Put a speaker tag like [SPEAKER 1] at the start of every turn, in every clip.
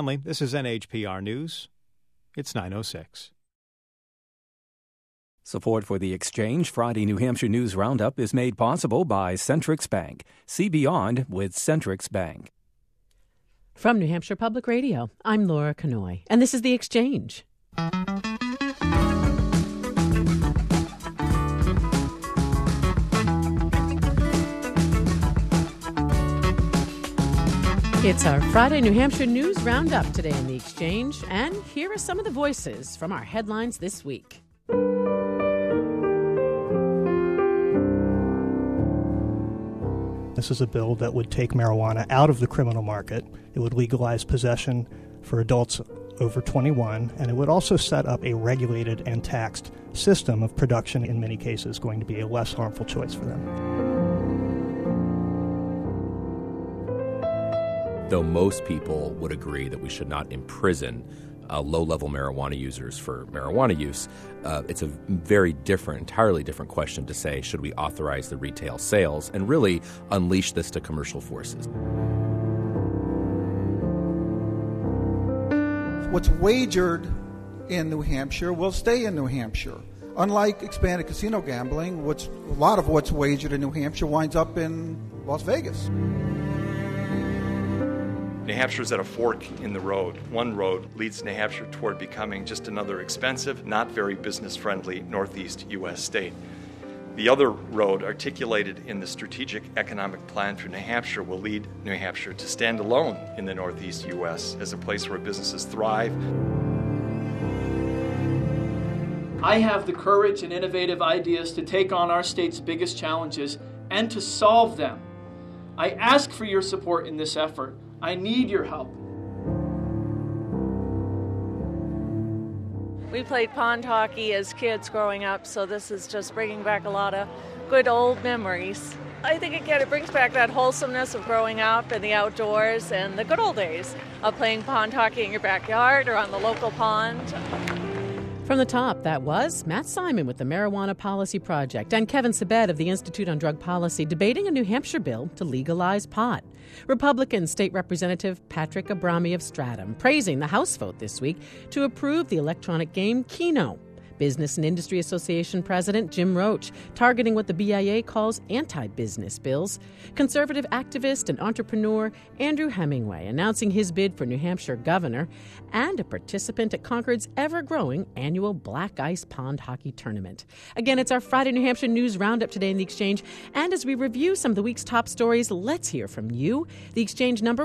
[SPEAKER 1] family. This is NHPR News. It's 9:06.
[SPEAKER 2] Support for the Exchange Friday New Hampshire News Roundup is made possible by Centrix Bank. See beyond with Centrix Bank.
[SPEAKER 3] From New Hampshire Public Radio, I'm Laura Kanoy, and this is The Exchange. It's our Friday New Hampshire News Roundup today in The Exchange, and here are some of the voices from our headlines this week.
[SPEAKER 4] This is a bill that would take marijuana out of the criminal market. It would legalize possession for adults over 21, and it would also set up a regulated and taxed system of production, in many cases going to be a less harmful choice for them.
[SPEAKER 5] Though most people would agree that we should not imprison low-level marijuana users for marijuana use, it's a very different, entirely different question to say, should we authorize the retail sales and really unleash this to commercial forces?
[SPEAKER 6] What's wagered in New Hampshire will stay in New Hampshire. Unlike expanded casino gambling, a lot of what's wagered in New Hampshire winds up in Las Vegas.
[SPEAKER 7] New Hampshire's at a fork in the road. One road leads New Hampshire toward becoming just another expensive, not very business-friendly Northeast U.S. state. The other road, articulated in the Strategic Economic Plan for New Hampshire, will lead New Hampshire to stand alone in the Northeast U.S. as a place where businesses thrive.
[SPEAKER 8] I have the courage and innovative ideas to take on our state's biggest challenges and to solve them. I ask for your support in this effort. I need your help.
[SPEAKER 9] We played pond hockey as kids growing up, so this is just bringing back a lot of good old memories. I think, again, it brings back that wholesomeness of growing up in the outdoors and the good old days of playing pond hockey in your backyard or on the local pond.
[SPEAKER 3] From the top, that was Matt Simon with the Marijuana Policy Project and Kevin Sabet of the Institute on Drug Policy debating a New Hampshire bill to legalize pot. Republican State Representative Patrick Abrami of Stratham praising the House vote this week to approve the electronic game Keno. Business and Industry Association President Jim Roach targeting what the BIA calls anti-business bills. Conservative activist and entrepreneur Andrew Hemingway announcing his bid for New Hampshire governor, and a participant at Concord's ever-growing annual Black Ice Pond Hockey Tournament. Again, it's our Friday New Hampshire News Roundup today in The Exchange, and as we review some of the week's top stories, let's hear from you. The Exchange number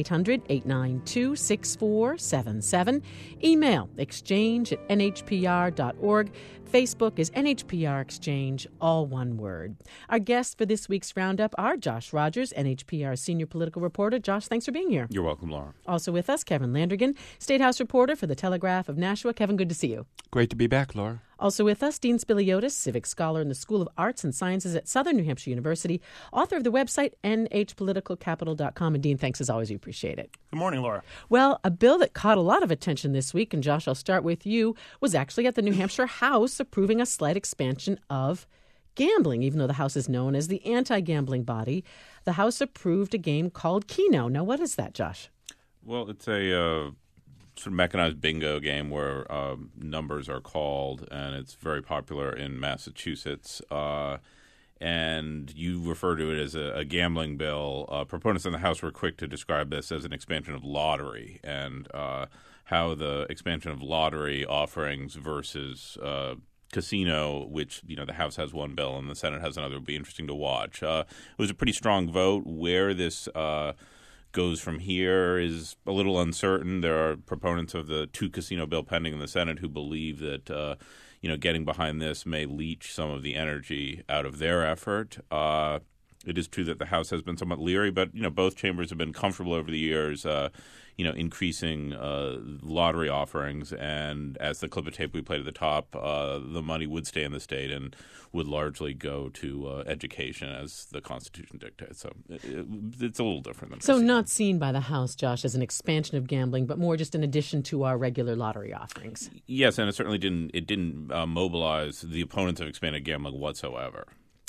[SPEAKER 3] 1-800-892-6477. Email exchange@nhpr.org. Facebook is NHPR Exchange, all one word. Our guests for this week's roundup are Josh Rogers, NHPR senior political reporter. Josh, thanks for being here.
[SPEAKER 10] You're welcome, Laura.
[SPEAKER 3] Also with us, Kevin Landrigan, State House reporter for the Telegraph of Nashua. Kevin, good to see you.
[SPEAKER 10] Great to be back, Laura.
[SPEAKER 3] Also with us, Dean Spiliotis, civic scholar in the School of Arts and Sciences at Southern New Hampshire University, author of the website nhpoliticalcapital.com. And Dean, thanks as always. We appreciate it.
[SPEAKER 11] Good morning, Laura.
[SPEAKER 3] Well, a bill that caught a lot of attention this week, and Josh, I'll start with you, was actually at the New Hampshire House approving a slight expansion of gambling. Even though the House is known as the anti-gambling body, the House approved a game called Keno. Now, what is that, Josh?
[SPEAKER 10] Well, it's a sort of mechanized bingo game where numbers are called, and it's very popular in Massachusetts. And you refer to it as a gambling bill. Proponents in the House were quick to describe this as an expansion of lottery, and how the expansion of lottery offerings versus casino, which the House has one bill and the Senate has another, would be interesting to watch. It was a pretty strong vote. Where this goes from here is a little uncertain. There are proponents of the two casino bill pending in the Senate who believe that getting behind this may leach some of the energy out of their effort. It is true that the House has been somewhat leery, but both chambers have been comfortable over the years, increasing lottery offerings. And as the clip of tape we played at the top, the money would stay in the state and would largely go to education, as the Constitution dictates. So it's a little different than
[SPEAKER 3] so not seen by the House, Josh, as an expansion of gambling, but more just in addition to our regular lottery offerings.
[SPEAKER 10] Yes, and it certainly didn't mobilize the opponents of expanded gambling whatsoever.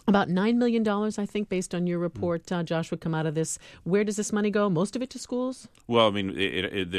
[SPEAKER 3] About $9 million, I think, based on your report, Josh, would come out of this. Where does this money go? Most of it to schools?
[SPEAKER 10] Well, I mean, it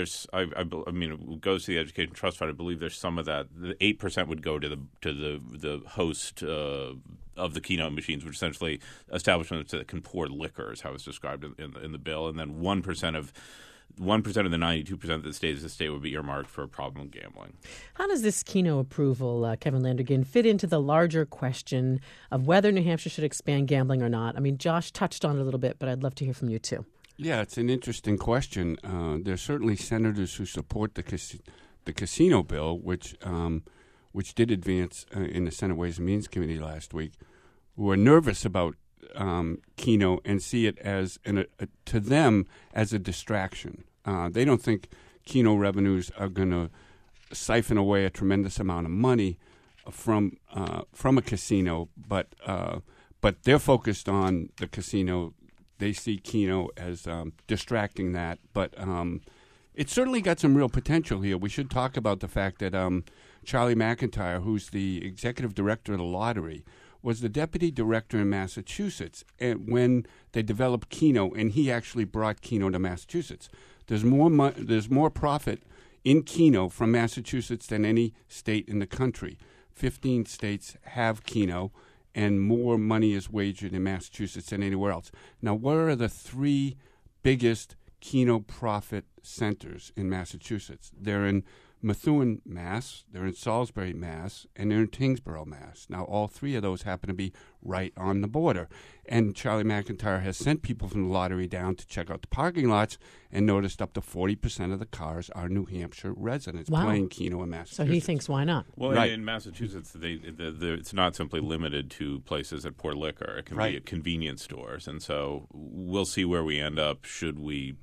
[SPEAKER 10] goes to the Education Trust Fund. I believe there's some of that. The 8% would go to the host of the keynote machines, which essentially establishments that can pour liquor, is how it's described in the bill, and then 1% of the 92% that stays the state would be earmarked for problem gambling.
[SPEAKER 3] How does this Keno approval, Kevin Landrigan, fit into the larger question of whether New Hampshire should expand gambling or not? I mean, Josh touched on it a little bit, but I'd love to hear from you too.
[SPEAKER 11] Yeah, it's an interesting question. There are certainly senators who support the casino bill, which did advance in the Senate Ways and Means Committee last week, who are nervous about Keno and see it as to them as a distraction. They don't think Keno revenues are going to siphon away a tremendous amount of money from a casino, but they're focused on the casino. They see Keno as distracting that, but it's certainly got some real potential here. We should talk about the fact that Charlie McIntyre, who's the executive director of the lottery, was the deputy director in Massachusetts when they developed Keno, and he actually brought Keno to Massachusetts. There's more profit in Keno from Massachusetts than any state in the country. 15 states have Keno, and more money is wagered in Massachusetts than anywhere else. Now, what are the three biggest Keno profit centers in Massachusetts? They're in Methuen, Mass., they're in Salisbury, Mass., and they're in Tingsboro, Mass. Now, all three of those happen to be right on the border. And Charlie McIntyre has sent people from the lottery down to check out the parking lots and noticed up to 40% of the cars are New Hampshire residents playing Keno in Massachusetts.
[SPEAKER 3] So he thinks, why not?
[SPEAKER 10] Well,
[SPEAKER 11] right.
[SPEAKER 10] In Massachusetts, it's not simply limited to places that pour liquor. It can be at convenience stores. And so we'll see where we end up should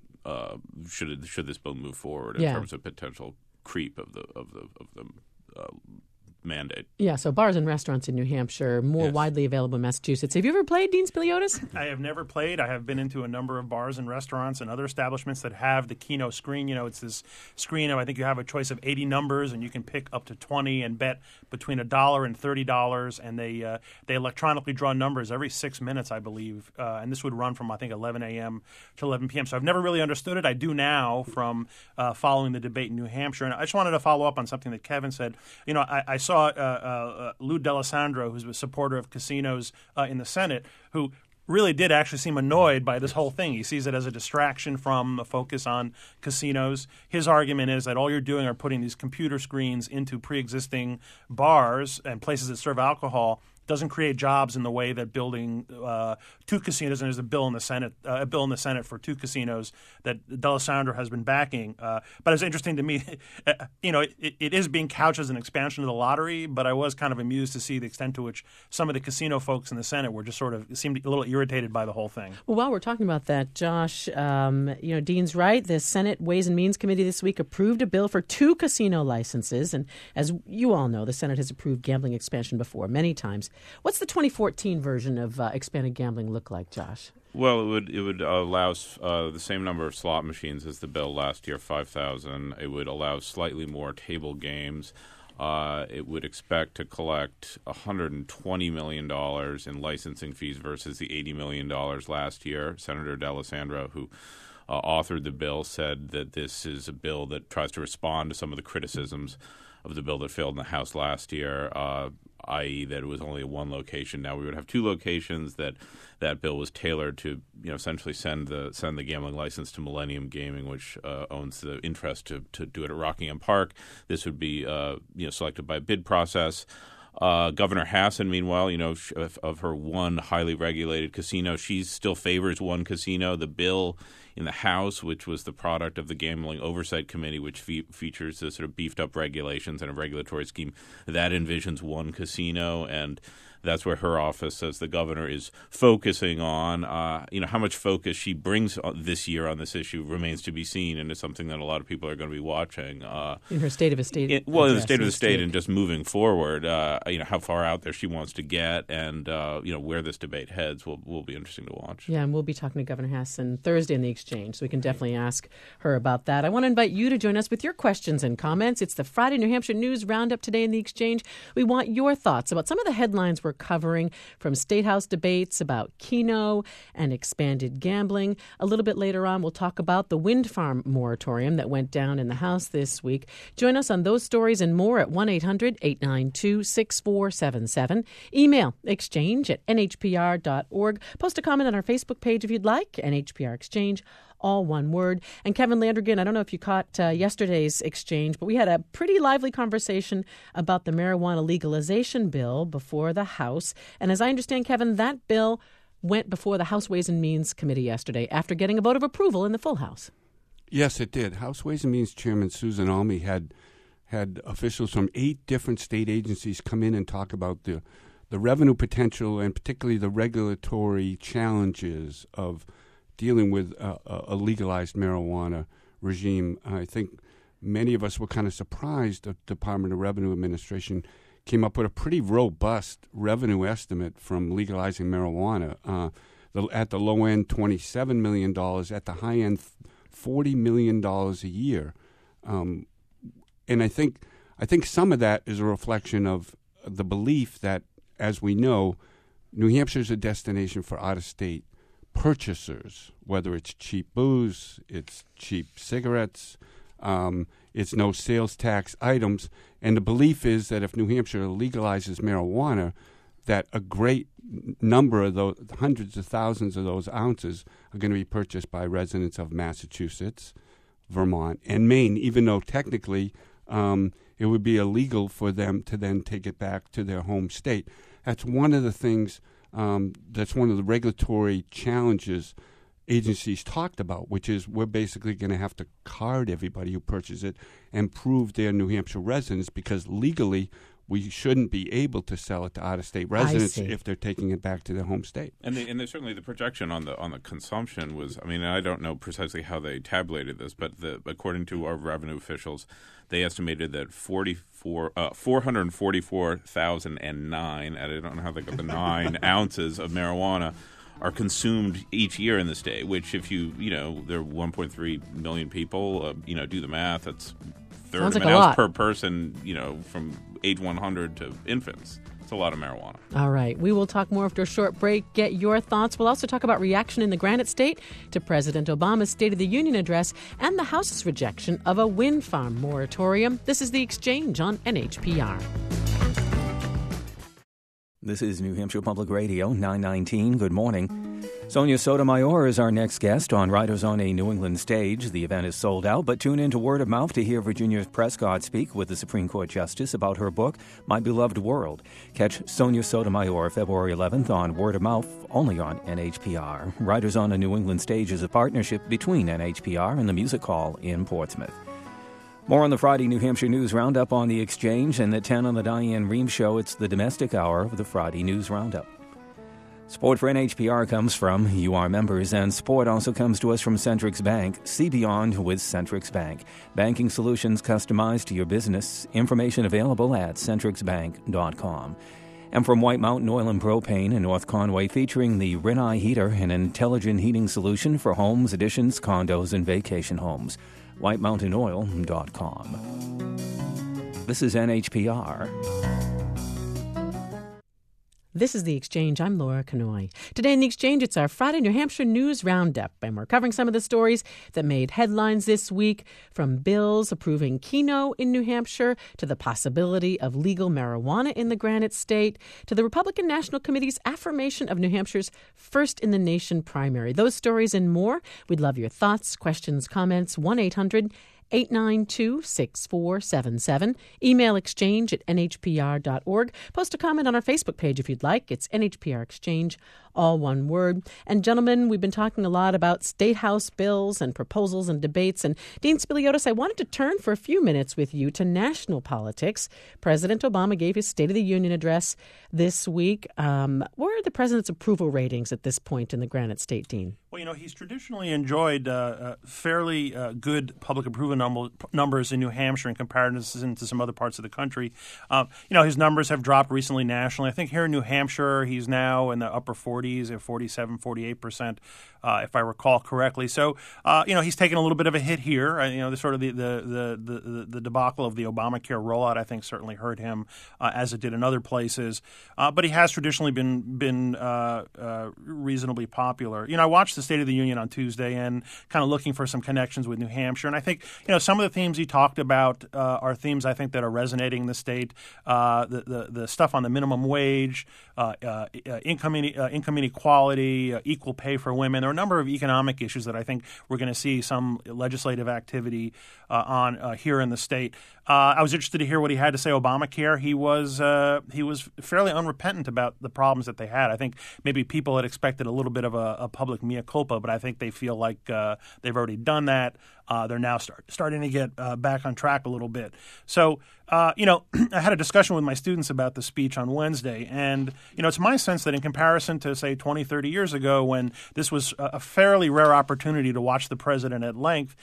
[SPEAKER 10] this bill move forward in terms of potential creep of the mandate.
[SPEAKER 3] Yeah, so bars and restaurants in New Hampshire, more widely available in Massachusetts. Have you ever played, Dean Spiliotis?
[SPEAKER 12] I have never played. I have been into a number of bars and restaurants and other establishments that have the Keno screen. You know, it's this screen of, I think you have a choice of 80 numbers, and you can pick up to 20 and bet between $1 and $30, and they electronically draw numbers every 6 minutes, I believe, and this would run from, I think, 11 a.m. to 11 p.m. So I've never really understood it. I do now from following the debate in New Hampshire. And I just wanted to follow up on something that Kevin said. You know, I saw Lou D'Alessandro, who's a supporter of casinos in the Senate, who really did actually seem annoyed by this whole thing. He sees it as a distraction from a focus on casinos. His argument is that all you're doing are putting these computer screens into pre-existing bars and places that serve alcohol. Doesn't create jobs in the way that building two casinos, and there's a bill in the Senate for two casinos that D'Alessandro has been backing. But it's interesting to me, it is being couched as an expansion of the lottery, but I was kind of amused to see the extent to which some of the casino folks in the Senate were just sort of seemed a little irritated by the whole thing.
[SPEAKER 3] Well, while we're talking about that, Josh, Dean's right. The Senate Ways and Means Committee this week approved a bill for 2 casino licenses, and as you all know, the Senate has approved gambling expansion before many times. What's the 2014 version of expanded gambling look like, Josh?
[SPEAKER 10] Well, it would allow the same number of slot machines as the bill last year, 5,000. It would allow slightly more table games. It would expect to collect $120 million in licensing fees versus the $80 million last year. Senator D'Alessandro, who authored the bill, said that this is a bill that tries to respond to some of the criticisms of the bill that failed in the House last year, i.e. that it was only one location. Now we would have 2 locations. That bill was tailored to essentially send the gambling license to Millennium Gaming, which owns the interest to do it at Rockingham Park. This would be selected by a bid process. Governor Hassan, meanwhile, of her one highly regulated casino, she still favors one casino. The bill in the House, which was the product of the Gambling Oversight Committee, which features the sort of beefed-up regulations and a regulatory scheme, that envisions one casino, and that's where her office, as the governor, is focusing on. How much focus she brings this year on this issue remains to be seen, and it's something that a lot of people are going to be watching.
[SPEAKER 3] In her State of the State
[SPEAKER 10] in the State of the State and just moving forward, how far out there she wants to get and, where this debate heads will be interesting to watch.
[SPEAKER 3] Yeah, and we'll be talking to Governor Hassan Thursday in the Exchange, so we can definitely ask her about that. I want to invite you to join us with your questions and comments. It's the Friday New Hampshire News Roundup today in the Exchange. We want your thoughts about some of the headlines we're covering, from State House debates about Keno and expanded gambling. A little bit later on, we'll talk about the wind farm moratorium that went down in the House this week. Join us on those stories and more at 1-800-892-6477. Email exchange@nhpr.org. Post a comment on our Facebook page if you'd like, NHPR Exchange, all one word. And Kevin Landrigan, I don't know if you caught yesterday's exchange, but we had a pretty lively conversation about the marijuana legalization bill before the House. And as I understand, Kevin, that bill went before the House Ways and Means Committee yesterday after getting a vote of approval in the full House.
[SPEAKER 11] Yes, it did. House Ways and Means Chairman Susan Almy had officials from 8 different state agencies come in and talk about the revenue potential and particularly the regulatory challenges of dealing with a legalized marijuana regime. I think many of us were kind of surprised the Department of Revenue Administration came up with a pretty robust revenue estimate from legalizing marijuana. At the low end, $27 million. At the high end, $40 million a year. And I think some of that is a reflection of the belief that, as we know, New Hampshire is a destination for out-of-state purchasers, whether it's cheap booze, it's cheap cigarettes, it's no sales tax items. And the belief is that if New Hampshire legalizes marijuana, that a great number of those, hundreds of thousands of those ounces, are going to be purchased by residents of Massachusetts, Vermont, and Maine, even though technically it would be illegal for them to then take it back to their home state. That's one of the things, that's one of the regulatory challenges agencies talked about, which is we're basically going to have to card everybody who purchases it and prove they're New Hampshire residents, because legally we shouldn't be able to sell it to out-of-state residents if they're taking it back to their home state.
[SPEAKER 10] And certainly the projection on the consumption was, I mean, I don't know precisely how they tabulated this, but according to our revenue officials, they estimated that 444,009, I don't know how they got the 9 ounces of marijuana are consumed each year in the state, which if there are 1.3 million people, do the math, that's third of an ounce per person, from age 100 to infants. It's a lot of marijuana.
[SPEAKER 3] All right. We will talk more after a short break. Get your thoughts. We'll also talk about reaction in the Granite State to President Obama's State of the Union address and the House's rejection of a wind farm moratorium. This is The Exchange on NHPR.
[SPEAKER 2] This is New Hampshire Public Radio, 919. Good morning. Sonia Sotomayor is our next guest on Riders on a New England Stage. The event is sold out, but tune in to Word of Mouth to hear Virginia Prescott speak with the Supreme Court Justice about her book, My Beloved World. Catch Sonia Sotomayor February 11th on Word of Mouth, only on NHPR. Riders on a New England Stage is a partnership between NHPR and the Music Hall in Portsmouth. More on the Friday New Hampshire News Roundup on The Exchange, and at 10 on the Diane Reams Show, it's the domestic hour of the Friday News Roundup. Support for NHPR comes from UR members, and support also comes to us from Centrix Bank. See beyond with Centrix Bank. Banking solutions customized to your business. Information available at centrixbank.com. And from White Mountain Oil and Propane in North Conway, featuring the Rinnai Heater, an intelligent heating solution for homes, additions, condos, and vacation homes. WhiteMountainOil.com. This is NHPR.
[SPEAKER 3] This is The Exchange. I'm Laura Canoy. Today in The Exchange, it's our Friday New Hampshire News Roundup, and we're covering some of the stories that made headlines this week, from bills approving Keno in New Hampshire to the possibility of legal marijuana in the Granite State to the Republican National Committee's affirmation of New Hampshire's first-in-the-nation primary. Those stories and more. We'd love your thoughts, questions, comments. 1-800-892-6477. Email exchange@nhpr.org. Post a comment on our Facebook page if you'd like. It's NHPR Exchange, all one word. And gentlemen, we've been talking a lot about state house bills and proposals and debates. And Dean Spiliotis, I wanted to turn for a few minutes with you to national politics. President Obama gave his State of the Union address this week. What are the president's approval ratings at this point in the Granite State, Dean?
[SPEAKER 12] Well, he's traditionally enjoyed fairly good public approval numbers in New Hampshire in comparison to some other parts of the country. His numbers have dropped recently nationally. I think here in New Hampshire, he's now in the upper 40s, at 47, 48% if I recall correctly. So, he's taken a little bit of a hit here. The sort of the debacle of the Obamacare rollout, I think, certainly hurt him, as it did in other places. But he has traditionally been reasonably popular. I watched the State of the Union on Tuesday and kind of looking for some connections with New Hampshire, and I think some of the themes he talked about are themes I think that are resonating in the state. The stuff on the minimum wage, income inequality, equal pay for women. There are a number of economic issues that I think we're going to see some legislative activity on here in the state. I was interested to hear what he had to say. Obamacare. He was fairly unrepentant about the problems that they had. I think maybe people had expected a little bit of a public mea culpa, but I think they feel like they've already done that. They're now starting to get back on track a little bit. So, I had a discussion with my students about the speech on Wednesday, and, it's my sense that in comparison to, say, 20, 30 years ago when this was a fairly rare opportunity to watch the president at length,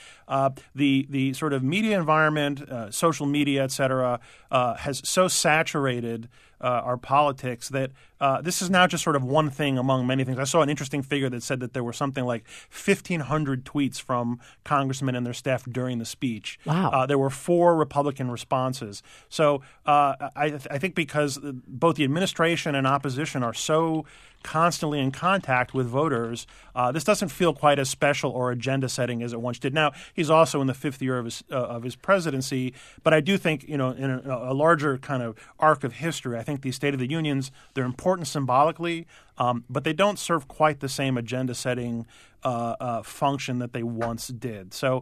[SPEAKER 12] the sort of media environment, social media, et cetera, has so saturated our politics that this is now just sort of one thing among many things. I saw an interesting figure that said that there were something like 1,500 tweets from congressmen and their staff during the speech.
[SPEAKER 3] Wow.
[SPEAKER 12] There were 4 Republican responses. So I think because both the administration and opposition are so constantly in contact with voters, this doesn't feel quite as special or agenda-setting as it once did. Now, he's also in the 5th year of his presidency, but I do think, in a larger kind of arc of history, I think these State of the Unions, they're important symbolically, but they don't serve quite the same agenda-setting function that they once did. So,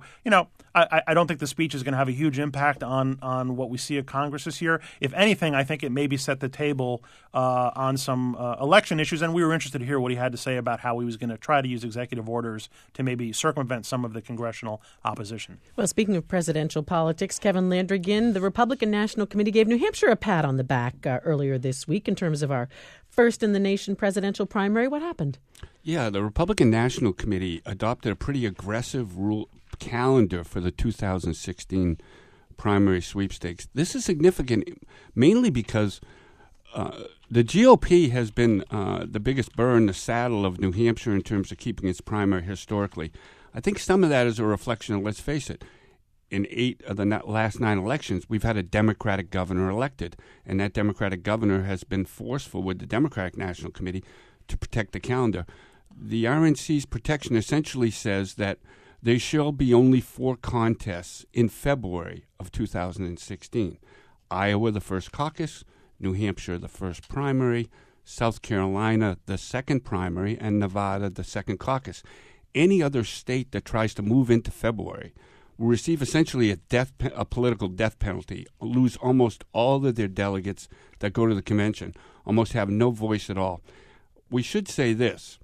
[SPEAKER 12] I don't think the speech is going to have a huge impact on what we see at Congress this year. If anything, I think it maybe set the table on some election issues, and we were interested to hear what he had to say about how he was going to try to use executive orders to maybe circumvent some of the congressional opposition.
[SPEAKER 3] Well, speaking of presidential politics, Kevin Landrigan, the Republican National Committee gave New Hampshire a pat on the back earlier this week in terms of our first-in-the-nation presidential primary. What happened?
[SPEAKER 11] Yeah, the Republican National Committee adopted a pretty aggressive calendar for the 2016 primary sweepstakes. This is significant mainly because the GOP has been the biggest burr in the saddle of New Hampshire in terms of keeping its primary historically. I think some of that is a reflection of, let's face it, in 8 of the last 9 elections, we've had a Democratic governor elected, and that Democratic governor has been forceful with the Democratic National Committee to protect the calendar. The RNC's protection essentially says that there shall be only 4 contests in February of 2016. Iowa, the first caucus, New Hampshire, the first primary, South Carolina, the second primary, and Nevada, the second caucus. Any other state that tries to move into February will receive essentially a political death penalty, lose almost all of their delegates that go to the convention, almost have no voice at all. We should say this.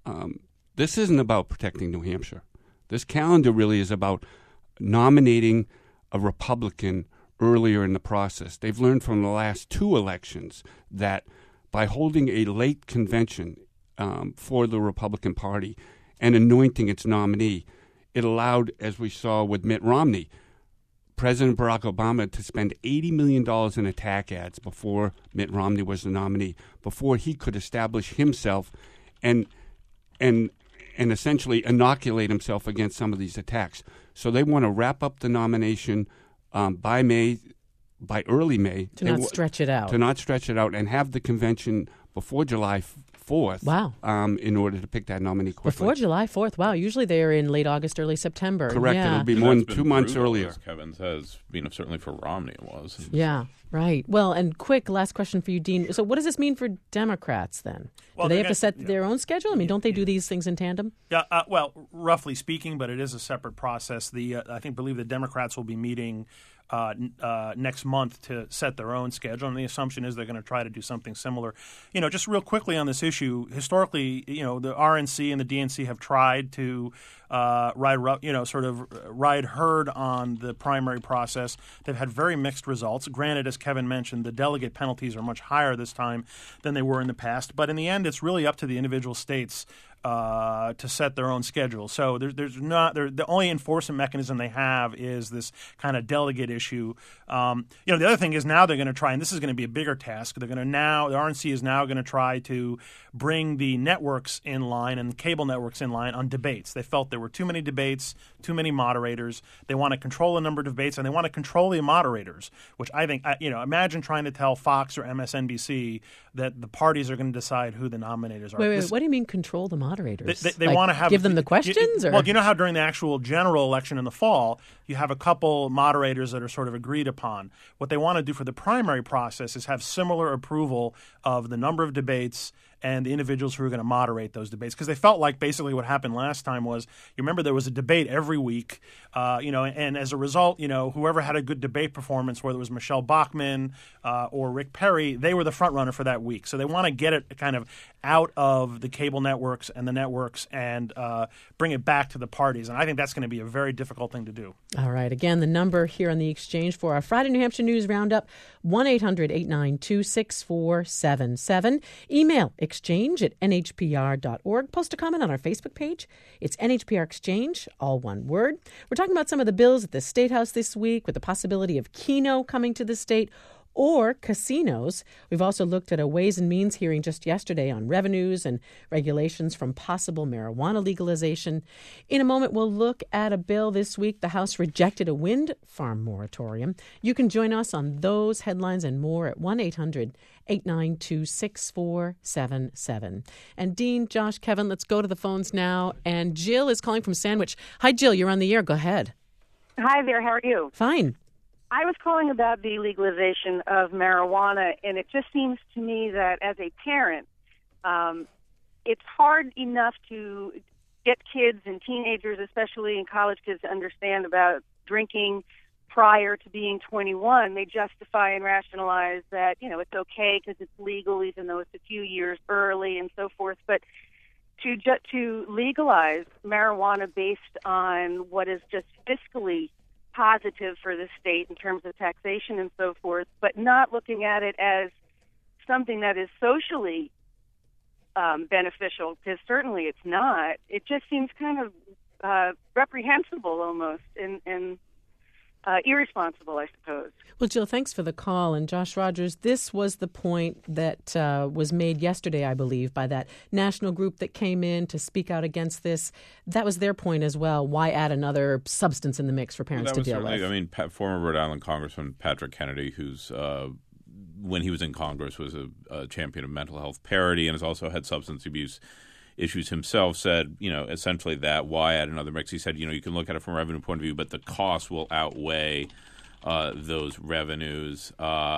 [SPEAKER 11] This isn't about protecting New Hampshire. This calendar really is about nominating a Republican earlier in the process. They've learned from the last 2 elections that by holding a late convention for the Republican Party and anointing its nominee, it allowed, as we saw with Mitt Romney, President Barack Obama to spend $80 million in attack ads before Mitt Romney was the nominee, before he could establish himself and essentially inoculate himself against some of these attacks. So they want to wrap up the nomination by early May.
[SPEAKER 3] To not stretch it out.
[SPEAKER 11] To not stretch it out and have the convention before July 4th.
[SPEAKER 3] Wow.
[SPEAKER 11] In order to pick that nominee quickly.
[SPEAKER 3] Before July 4th. Wow. Usually they're in late August, early September.
[SPEAKER 11] Correct.
[SPEAKER 3] Yeah.
[SPEAKER 11] It'll be more than 2 months earlier.
[SPEAKER 10] As Kevin says, certainly for Romney it was.
[SPEAKER 3] Yeah, right. Well, and quick last question for you, Dean. So what does this mean for Democrats then? Do they have to set their own schedule? I mean, don't they do these things in tandem?
[SPEAKER 12] Yeah, well, roughly speaking, but it is a separate process. I believe the Democrats will be meeting next month to set their own schedule, and the assumption is they're going to try to do something similar. Just real quickly on this issue, historically, the RNC and the DNC have tried to ride herd on the primary process. They've had very mixed results. Granted, as Kevin mentioned, the delegate penalties are much higher this time than they were in the past. But in the end, it's really up to the individual states to set their own schedule. So there's not the only enforcement mechanism they have is this kind of delegate issue. The other thing is now they're going to try, and this is going to be a bigger task. The RNC is now going to try to bring the networks in line and the cable networks in line on debates. They felt there were too many debates, too many moderators. They want to control the number of debates, and they want to control the moderators, which I think, imagine trying to tell Fox or MSNBC that the parties are going to decide who the nominators are.
[SPEAKER 3] Wait, what do you mean control the moderators?
[SPEAKER 12] They want to have
[SPEAKER 3] give them the questions?
[SPEAKER 12] Well, you know how during the actual general election in the fall, you have a couple moderators that are sort of agreed upon. What they want to do for the primary process is have similar approval of the number of debates and the individuals who are going to moderate those debates, because they felt like basically what happened last time was, you remember there was a debate every week, and as a result, whoever had a good debate performance, whether it was Michelle Bachmann or Rick Perry, they were the front runner for that week. So they want to get it kind of out of the cable networks and the networks and bring it back to the parties, and I think that's going to be a very difficult thing to do.
[SPEAKER 3] All right. Again, the number here on the Exchange for our Friday New Hampshire News Roundup, 1-800-892-6477. Email exchange@nhpr.org. Post a comment on our Facebook page. It's NHPR Exchange, all one word. We're talking about some of the bills at the State House this week with the possibility of Keno coming to the state or casinos. We've also looked at a Ways and Means hearing just yesterday on revenues and regulations from possible marijuana legalization. In a moment, we'll look at a bill this week. The House rejected a wind farm moratorium. You can join us on those headlines and more at 1-800-892-6477. And Dean, Josh, Kevin, let's go to the phones now. And Jill is calling from Sandwich. Hi, Jill. You're on the air. Go ahead.
[SPEAKER 13] Hi there. How are you?
[SPEAKER 3] Fine.
[SPEAKER 13] I was calling about the legalization of marijuana, and it just seems to me that as a parent, it's hard enough to get kids and teenagers, especially in college kids, to understand about drinking prior to being 21. They justify and rationalize that, it's okay because it's legal, even though it's a few years early and so forth. But to legalize marijuana based on what is just fiscally positive for the state in terms of taxation and so forth, but not looking at it as something that is socially beneficial, because certainly it's not. It just seems kind of reprehensible almost and irresponsible, I suppose.
[SPEAKER 3] Well, Jill, thanks for the call. And Josh Rogers, this was the point that was made yesterday, I believe, by that national group that came in to speak out against this. That was their point as well. Why add another substance in the mix for parents to deal with?
[SPEAKER 10] I mean, former Rhode Island Congressman Patrick Kennedy, who's when he was in Congress was a champion of mental health parity and has also had substance abuse issues himself, said, essentially that why add another mix? He said, you can look at it from a revenue point of view, but the cost will outweigh those revenues.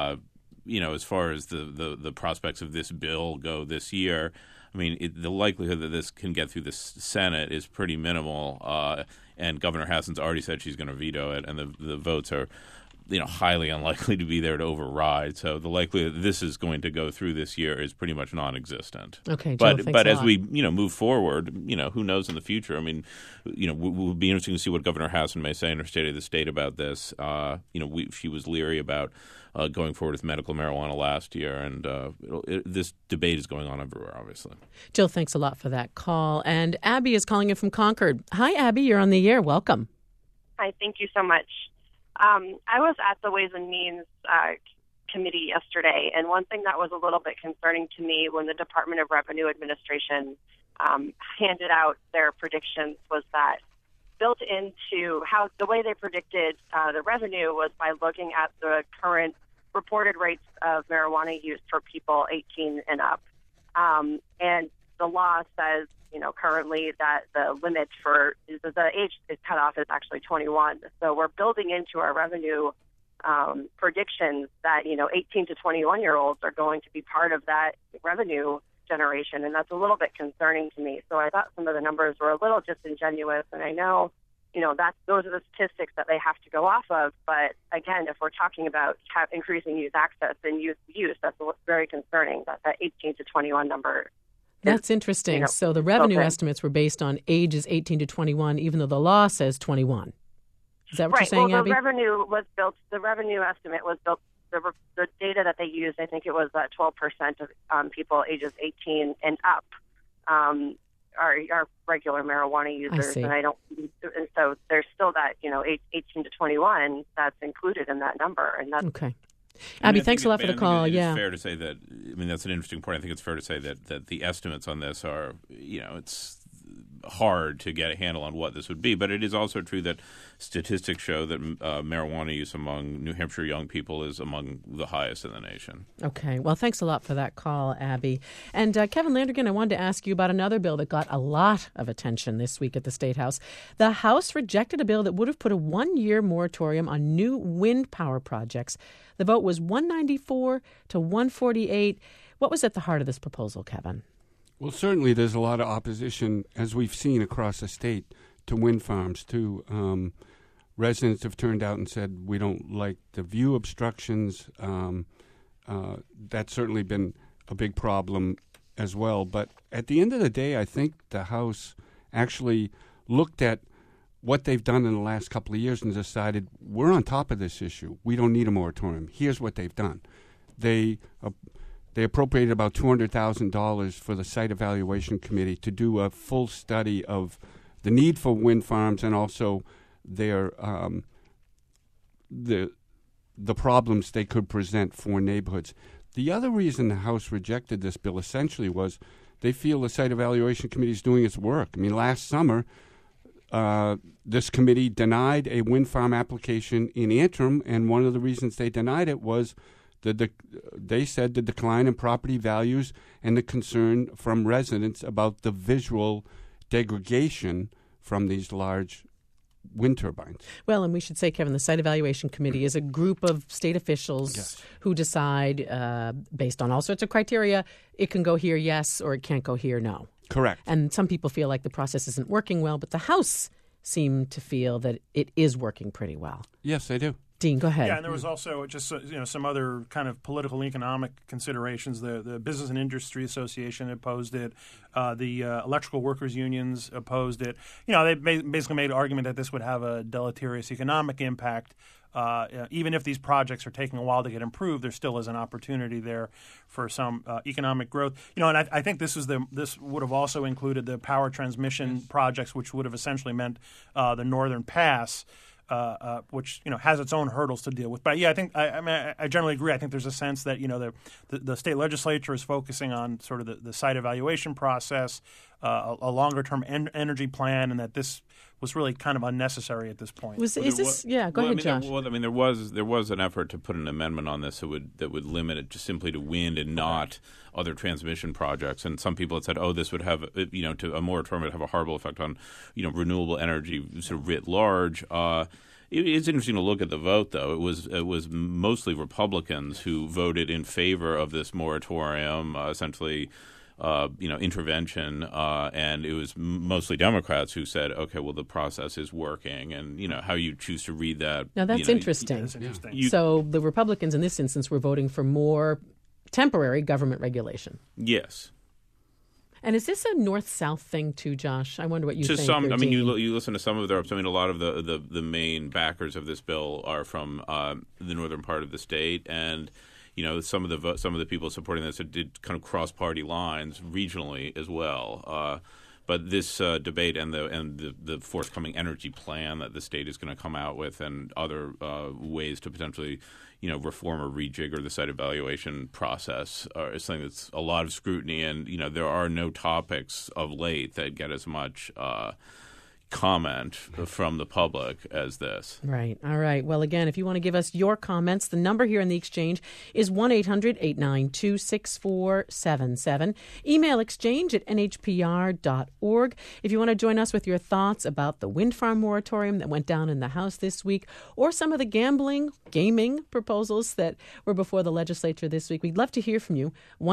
[SPEAKER 10] As far as the prospects of this bill go this year, I mean, the likelihood that this can get through the Senate is pretty minimal. And Governor Hassan's already said she's going to veto it, and the votes are highly unlikely to be there to override. So the likelihood that this is going to go through this year is pretty much non-existent.
[SPEAKER 3] Okay, Jill,
[SPEAKER 10] but as we move forward, who knows in the future? I mean, will be interesting to see what Governor Hassan may say in her State of the State about this. She was leery about going forward with medical marijuana last year, and this debate is going on everywhere, obviously.
[SPEAKER 3] Jill, thanks a lot for that call. And Abby is calling in from Concord. Hi, Abby. You're on the air. Welcome.
[SPEAKER 14] Hi, thank you so much. I was at the Ways and Means committee yesterday, and one thing that was a little bit concerning to me when the Department of Revenue Administration handed out their predictions was that built into how the way they predicted the revenue was by looking at the current reported rates of marijuana use for people 18 and up. And the law says, currently that the limit for the age is cut off is actually 21. So we're building into our revenue predictions that, 18 to 21-year-olds are going to be part of that revenue generation. And that's a little bit concerning to me. So I thought some of the numbers were a little disingenuous. And I know, those are the statistics that they have to go off of. But again, if we're talking about increasing youth access and youth use, that's very concerning that 18 to 21 number.
[SPEAKER 3] That's interesting. So the revenue estimates were based on ages 18 to 21, even though the law says 21. Is that what you're saying,
[SPEAKER 14] Well,
[SPEAKER 3] Abby?
[SPEAKER 14] the revenue estimate was built, the data that they used, I think it was 12% of people ages 18 and up are regular marijuana users,
[SPEAKER 3] see.
[SPEAKER 14] and so there's still that 18 to 21 that's included in that number, and that's
[SPEAKER 3] okay. Abby, thanks a lot for the call.
[SPEAKER 10] It's fair to say that. I mean, that's an interesting point. I think it's fair to say that the estimates on this are, it's hard to get a handle on what this would be. But it is also true that statistics show that marijuana use among New Hampshire young people is among the highest in the nation.
[SPEAKER 3] Okay. Well, thanks a lot for that call, Abby. And Kevin Landrigan, I wanted to ask you about another bill that got a lot of attention this week at the State House. The House rejected a bill that would have put a 1-year moratorium on new wind power projects. The vote was 194 to 148. What was at the heart of this proposal, Kevin?
[SPEAKER 11] Well, certainly there's a lot of opposition, as we've seen across the state, to wind farms, too. Residents have turned out and said, we don't like the view obstructions. That's certainly been a big problem as well. But at the end of the day, I think the House actually looked at what they've done in the last couple of years and decided, we're on top of this issue. We don't need a moratorium. Here's what they've done. They appropriated about $200,000 for the Site Evaluation Committee to do a full study of the need for wind farms and also their the problems they could present for neighborhoods. The other reason the House rejected this bill essentially was they feel the Site Evaluation Committee is doing its work. I mean, last summer, this committee denied a wind farm application in Antrim, and one of the reasons they denied it was they said the decline in property values and the concern from residents about the visual degradation from these large wind turbines.
[SPEAKER 3] Well, and we should say, Kevin, the Site Evaluation Committee is a group of state officials who decide, based on all sorts of criteria, it can go here, yes, or it can't go here, no.
[SPEAKER 11] Correct.
[SPEAKER 3] And some people feel like the process isn't working well, but the House seemed to feel that it is working pretty well.
[SPEAKER 11] Yes, they do.
[SPEAKER 3] Dean, go ahead.
[SPEAKER 12] Yeah, and there was also just some other kind of political and economic considerations. The Business and Industry Association opposed it. The electrical workers unions opposed it. They basically made an argument that this would have a deleterious economic impact. Even if these projects are taking a while to get improved, there still is an opportunity there for some economic growth. And I think this would have also included the power transmission projects, which would have essentially meant the Northern Pass. Which has its own hurdles to deal with, but I think I generally agree. I think there's a sense that the state legislature is focusing on sort of the site evaluation process, a longer term energy plan, and that this was really kind of unnecessary at this point.
[SPEAKER 3] Go ahead, Josh.
[SPEAKER 10] There was an effort to put an amendment on this that would limit it just simply to wind and not other transmission projects. And some people had said, this would have a moratorium would have a horrible effect on renewable energy sort of writ large. It's interesting to look at the vote, though. It was mostly Republicans who voted in favor of this moratorium, essentially. Intervention, and it was mostly Democrats who said, okay, well, the process is working, and, how you choose to read that.
[SPEAKER 3] Now, that's interesting. So the Republicans in this instance were voting for more temporary government regulation.
[SPEAKER 10] Yes.
[SPEAKER 3] And is this a north-south thing too, Josh? I wonder what you think.
[SPEAKER 10] You listen to some of their. A lot of the main backers of this bill are from the northern part of the state, and some of the people supporting this did kind of cross party lines regionally as well. But this debate and the forthcoming energy plan that the state is going to come out with, and other ways to potentially reform or rejigger the site evaluation process is something that's a lot of scrutiny. And there are no topics of late that get as much comment from the public as this.
[SPEAKER 3] Right. All right. Well, again, if you want to give us your comments, the number here in the exchange is 1-800-892-6477. Email exchange@nhpr.org. If you want to join us with your thoughts about the wind farm moratorium that went down in the House this week, or some of the gaming proposals that were before the legislature this week, we'd love to hear from you.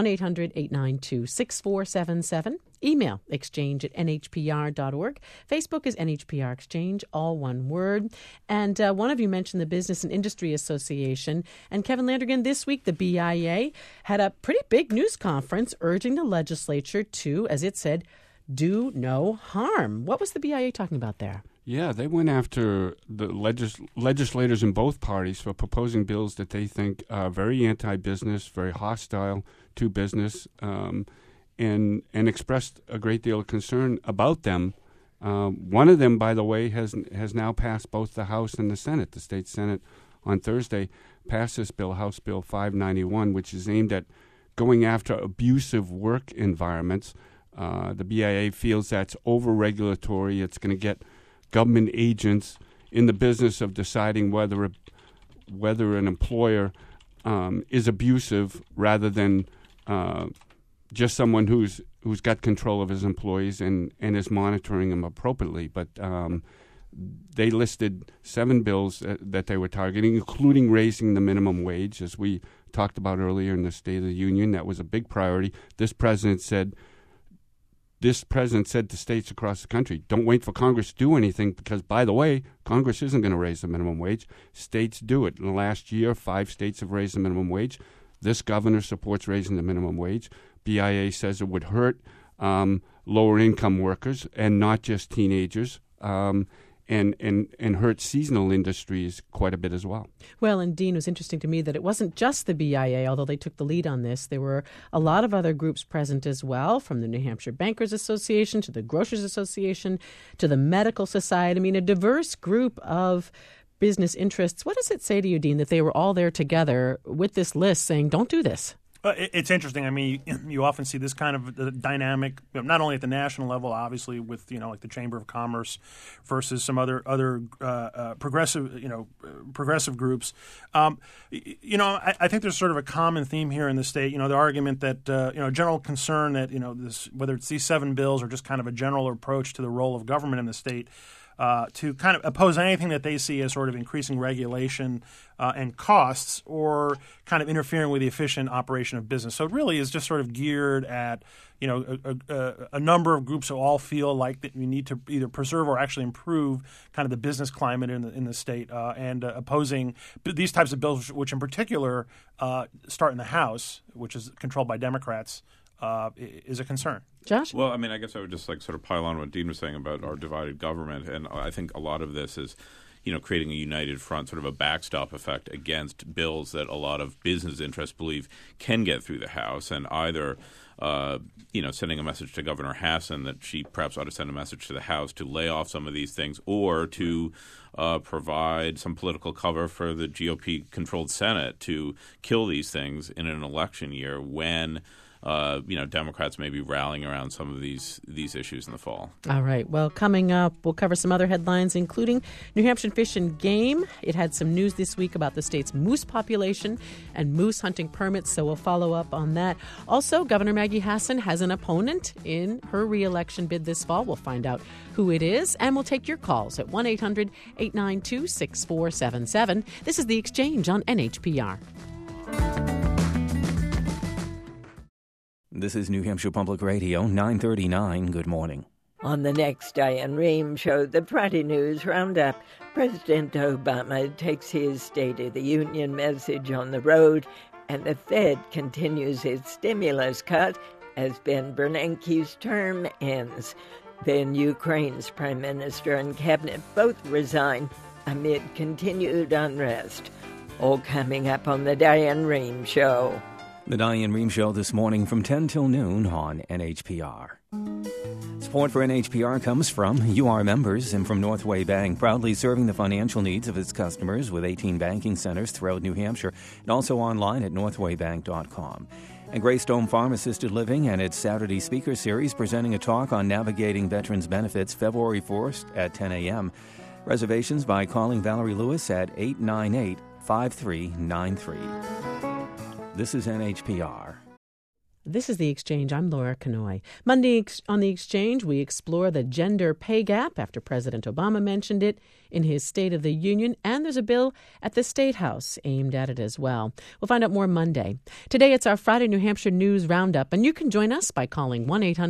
[SPEAKER 3] 1-800-892-6477. Email exchange@nhpr.org. Facebook is NHPR Exchange, all one word. And one of you mentioned the Business and Industry Association. And Kevin Landrigan, this week the BIA had a pretty big news conference urging the legislature to, as it said, do no harm. What was the BIA talking about there?
[SPEAKER 11] Yeah, they went after the legislators in both parties for proposing bills that they think are very anti-business, very hostile to business, and expressed a great deal of concern about them. One of them, by the way, has now passed both the House and the Senate. The state Senate on Thursday passed this bill, House Bill 591, which is aimed at going after abusive work environments. The BIA feels that's over-regulatory. It's going to get government agents in the business of deciding whether an employer is abusive rather than just someone who's got control of his employees and is monitoring them appropriately. But they listed 7 bills that they were targeting, including raising the minimum wage, as we talked about earlier in the State of the Union. That was a big priority. This president said to states across the country, don't wait for Congress to do anything because, by the way, Congress isn't going to raise the minimum wage. States do it. In the last year, 5 states have raised the minimum wage. This governor supports raising the minimum wage. BIA says it would hurt lower-income workers and not just teenagers, and hurt seasonal industries quite a bit as well.
[SPEAKER 3] Well, and Dean, it was interesting to me that it wasn't just the BIA, although they took the lead on this. There were a lot of other groups present as well, from the New Hampshire Bankers Association to the Grocers Association to the Medical Society. I mean, a diverse group of business interests. What does it say to you, Dean, that they were all there together with this list saying, don't do this?
[SPEAKER 12] It's interesting. I mean, you often see this kind of dynamic, not only at the national level, obviously, with like the Chamber of Commerce versus some other progressive groups. I think there's sort of a common theme here in the state. The argument that general concern that this, whether it's these 7 bills or just kind of a general approach to the role of government in the state. To kind of oppose anything that they see as sort of increasing regulation and costs or kind of interfering with the efficient operation of business. So it really is just sort of geared at, a number of groups who all feel like that we need to either preserve or actually improve kind of the business climate in the state and opposing these types of bills, which in particular start in the House, which is controlled by Democrats, is a concern.
[SPEAKER 3] Josh?
[SPEAKER 10] Well, I mean, I guess I would just sort of pile on what Dean was saying about our divided government. And I think a lot of this is, creating a united front, sort of a backstop effect against bills that a lot of business interests believe can get through the House, and either sending a message to Governor Hassan that she perhaps ought to send a message to the House to lay off some of these things, or to provide some political cover for the GOP-controlled Senate to kill these things in an election year when Democrats may be rallying around some of these issues in the fall.
[SPEAKER 3] All right. Well, coming up, we'll cover some other headlines, including New Hampshire Fish and Game. It had some news this week about the state's moose population and moose hunting permits, so we'll follow up on that. Also, Governor Maggie Hassan has an opponent in her re-election bid this fall. We'll find out who it is, and we'll take your calls at 1-800-892-6477. This is The Exchange on NHPR.
[SPEAKER 2] This is New Hampshire Public Radio, 939. Good morning.
[SPEAKER 15] On the next Diane Rehm Show, the Friday News Roundup, President Obama takes his State of the Union message on the road, and the Fed continues its stimulus cut as Ben Bernanke's term ends. Then Ukraine's Prime Minister and Cabinet both resign amid continued unrest. All coming up on the Diane Rehm Show.
[SPEAKER 2] The Diane Rehm Show this morning from 10 till noon on NHPR. Support for NHPR comes from UR members and from Northway Bank, proudly serving the financial needs of its customers with 18 banking centers throughout New Hampshire and also online at northwaybank.com. And Greystone Farm Assisted Living and its Saturday Speaker Series presenting a talk on navigating veterans benefits February 4th at 10 a.m. Reservations by calling Valerie Lewis at 898-5393. This is NHPR.
[SPEAKER 3] This is The Exchange. I'm Laura Kanoy. Monday on The Exchange, we explore the gender pay gap after President Obama mentioned it in his State of the Union, and there's a bill at the State House aimed at it as well. We'll find out more Monday. Today, it's our Friday New Hampshire News Roundup, and you can join us by calling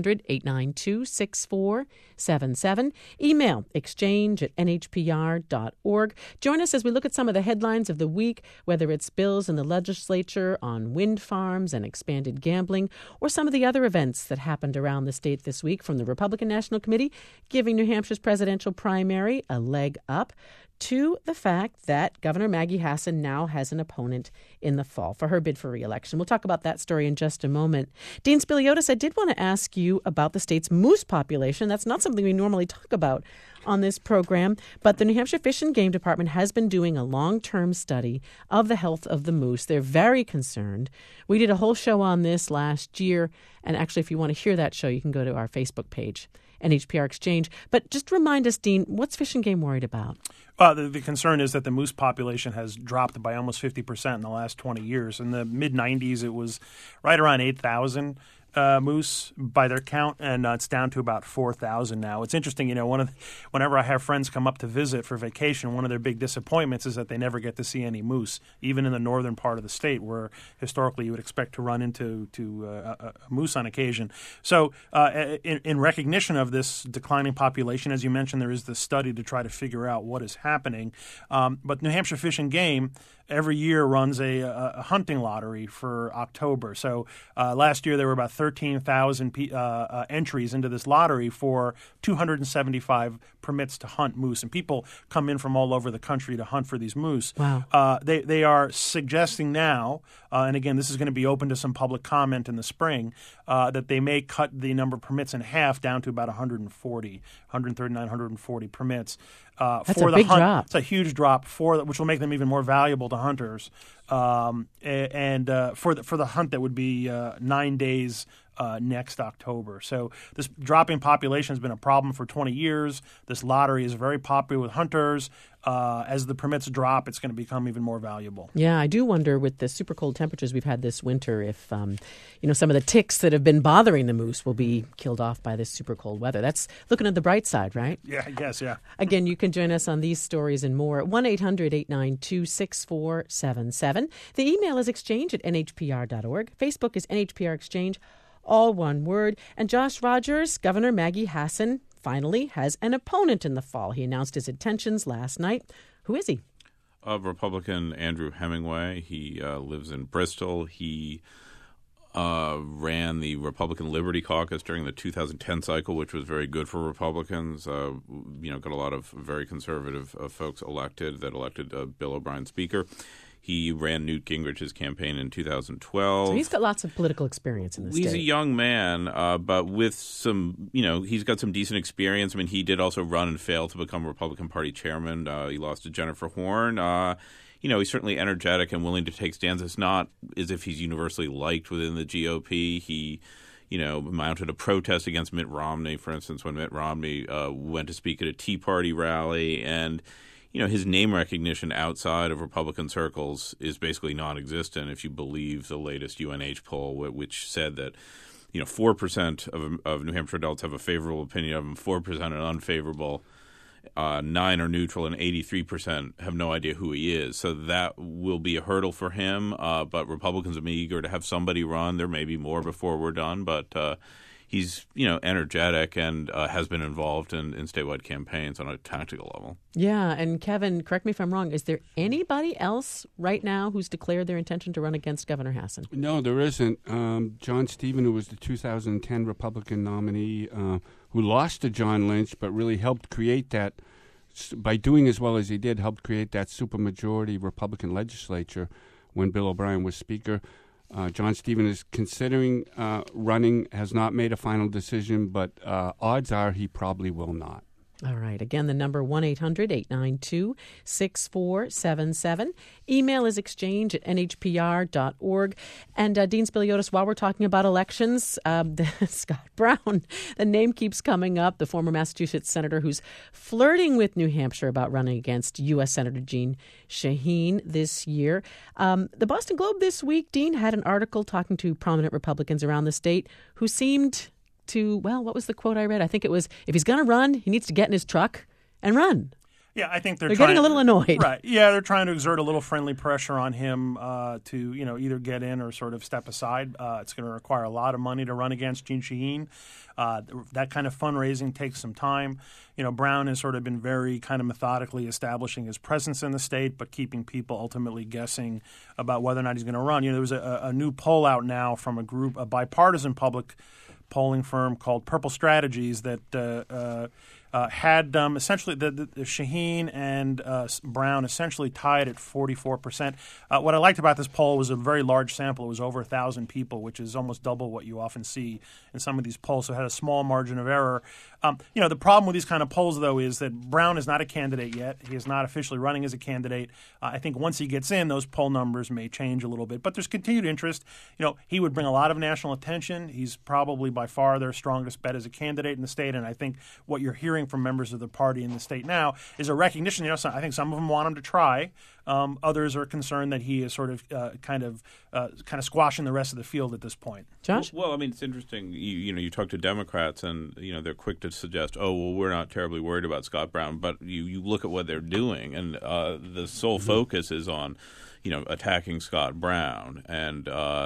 [SPEAKER 3] 1-800-892-6477. Email exchange@nhpr.org. Join us as we look at some of the headlines of the week, whether it's bills in the legislature on wind farms and expanded gambling, or some of the other events that happened around the state this week, from the Republican National Committee giving New Hampshire's presidential primary a leg up to the fact that Governor Maggie Hassan now has an opponent in the fall for her bid for re-election. We'll talk about that story in just a moment. Dean Spiliotis, I did want to ask you about the state's moose population. That's not something we normally talk about on this program, but the New Hampshire Fish and Game Department has been doing a long-term study of the health of the moose. They're very concerned. We did a whole show on this last year, and actually, if you want to hear that show, you can go to our Facebook page, NHPR Exchange. But just remind us, Dean, what's Fish and Game worried about?
[SPEAKER 12] The concern is that the moose population has dropped by almost 50% in the last 20 years. In the mid-'90s, it was right around 8,000 moose by their count, and it's down to about 4,000 now. It's interesting, whenever I have friends come up to visit for vacation, one of their big disappointments is that they never get to see any moose, even in the northern part of the state, where historically you would expect to run into a moose on occasion. So in recognition of this declining population, as you mentioned, there is this study to try to figure out what is happening. But New Hampshire Fish and Game every year runs a hunting lottery for October. So last year there were about 13,000 entries into this lottery for 275 permits to hunt moose. And people come in from all over the country to hunt for these moose.
[SPEAKER 3] Wow.
[SPEAKER 12] They are suggesting now, and again, this is going to be open to some public comment in the spring, that they may cut the number of permits in half down to about 139, 140 permits.
[SPEAKER 3] That's
[SPEAKER 12] for
[SPEAKER 3] a
[SPEAKER 12] the
[SPEAKER 3] big
[SPEAKER 12] hunt.
[SPEAKER 3] drop.
[SPEAKER 12] It's a huge drop which will make them even more valuable to hunters. And for the hunt that would be 9 days next October. So this dropping population has been a problem for 20 years. This lottery is very popular with hunters. As the permits drop, it's going to become even more valuable.
[SPEAKER 3] Yeah, I do wonder with the super cold temperatures we've had this winter if, some of the ticks that have been bothering the moose will be killed off by this super cold weather. That's looking at the bright side, right?
[SPEAKER 12] Yeah, I guess, yeah.
[SPEAKER 3] Again, you can join us on these stories and more at 1-800-892-6477. The email is exchange@nhpr.org. Facebook is NHPR Exchange, all one word. And Josh Rogers, Governor Maggie Hassan, finally has an opponent in the fall. He announced his intentions last night. Who is he?
[SPEAKER 10] Republican Andrew Hemingway. He lives in Bristol. He ran the Republican Liberty Caucus during the 2010 cycle, which was very good for Republicans. Got a lot of very conservative folks elected Bill O'Brien Speaker. He ran Newt Gingrich's campaign in 2012.
[SPEAKER 3] So he's got lots of political experience in the state.
[SPEAKER 10] He's a young man, but with some, he's got some decent experience. I mean, he did also run and fail to become Republican Party chairman. He lost to Jennifer Horn. He's certainly energetic and willing to take stands. It's not as if he's universally liked within the GOP. He mounted a protest against Mitt Romney, for instance, when Mitt Romney went to speak at a Tea Party rally. And his name recognition outside of Republican circles is basically non-existent if you believe the latest UNH poll, which said that 4% of New Hampshire adults have a favorable opinion of him, 4% are unfavorable, 9% are neutral, and 83% have no idea who he is. So that will be a hurdle for him. But Republicans are eager to have somebody run. There may be more before we're done, but he's energetic and has been involved in statewide campaigns on a tactical level.
[SPEAKER 3] Yeah, and Kevin, correct me if I'm wrong, is there anybody else right now who's declared their intention to run against Governor Hassan?
[SPEAKER 11] No, there isn't. John Stephen, who was the 2010 Republican nominee, who lost to John Lynch, but really helped create that, by doing as well as he did, helped create that supermajority Republican legislature when Bill O'Brien was Speaker. John Stephen is considering running, has not made a final decision, but odds are he probably will not.
[SPEAKER 3] All right. Again, the number 1-800-892-6477. Email is exchange@nhpr.org. And Dean Spiliotis, while we're talking about elections, Scott Brown, the name keeps coming up, the former Massachusetts senator who's flirting with New Hampshire about running against U.S. Senator Jeanne Shaheen this year. The Boston Globe this week, Dean, had an article talking to prominent Republicans around the state who seemed to, what was the quote I read? I think it was, if he's going to run, he needs to get in his truck and run.
[SPEAKER 12] Yeah, I think they're
[SPEAKER 3] getting a little annoyed.
[SPEAKER 12] Right. Yeah, they're trying to exert a little friendly pressure on him to, either get in or sort of step aside. It's going to require a lot of money to run against Jeanne Shaheen. That kind of fundraising takes some time. Brown has sort of been very kind of methodically establishing his presence in the state, but keeping people ultimately guessing about whether or not he's going to run. There was a new poll out now from a bipartisan public polling firm called Purple Strategies that had essentially the Shaheen and Brown essentially tied at 44%. What I liked about this poll was a very large sample. It was over 1,000 people, which is almost double what you often see in some of these polls. So it had a small margin of error. The problem with these kind of polls, though, is that Brown is not a candidate yet. He is not officially running as a candidate. I think once he gets in, those poll numbers may change a little bit. But there's continued interest. He would bring a lot of national attention. He's probably by far their strongest bet as a candidate in the state. And I think what you're hearing from members of the party in the state now is a recognition. I think some of them want him to try. Others are concerned that he is sort of kind of squashing the rest of the field at this point.
[SPEAKER 3] Josh?
[SPEAKER 10] Well, I mean, it's interesting. You talk to Democrats, and they're quick to suggest, "Oh, well, we're not terribly worried about Scott Brown." But you look at what they're doing, and the sole focus is on, attacking Scott Brown, and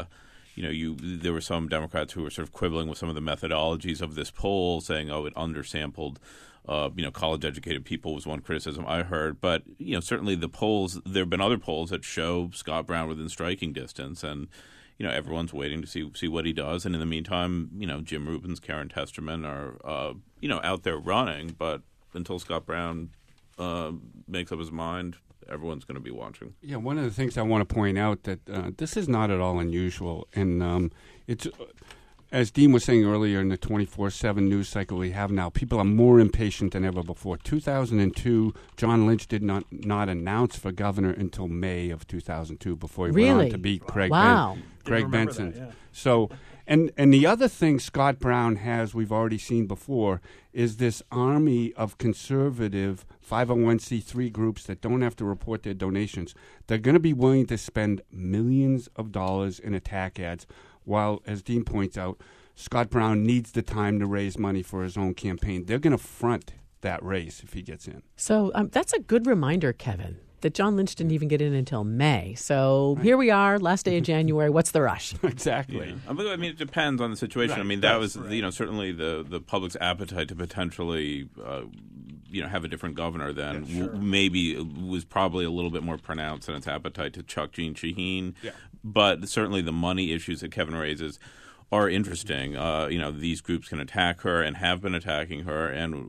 [SPEAKER 10] there were some Democrats who were sort of quibbling with some of the methodologies of this poll, saying, "Oh, it undersampled." College-educated people was one criticism I heard. But, certainly the polls, there have been other polls that show Scott Brown within striking distance. And, everyone's waiting to see what he does. And in the meantime, Jim Rubin's, Karen Testerman are, out there running. But until Scott Brown makes up his mind, everyone's going to be watching.
[SPEAKER 11] Yeah, one of the things I want to point out that this is not at all unusual. And it's... As Dean was saying earlier, in the 24/7 news cycle we have now, people are more impatient than ever before. 2002, John Lynch did not announce for governor until May of 2002 before he went on to beat Craig Benson.
[SPEAKER 12] That, yeah.
[SPEAKER 11] So, and the other thing Scott Brown has, we've already seen before, is this army of conservative 501c3 groups that don't have to report their donations. They're going to be willing to spend millions of dollars in attack ads, while, as Dean points out, Scott Brown needs the time to raise money for his own campaign. They're going to front that race if he gets in.
[SPEAKER 3] So that's a good reminder, Kevin, that John Lynch didn't even get in until May. So here we are, last day of January. What's the rush?
[SPEAKER 11] Exactly.
[SPEAKER 10] Yeah. I mean, it depends on the situation.
[SPEAKER 11] Right.
[SPEAKER 10] I mean, that was, certainly the public's appetite to potentially, have a different governor than maybe was probably a little bit more pronounced than its appetite to chuck Jeanne Shaheen. Yeah. But certainly the money issues that Kevin raises are interesting. These groups can attack her and have been attacking her, and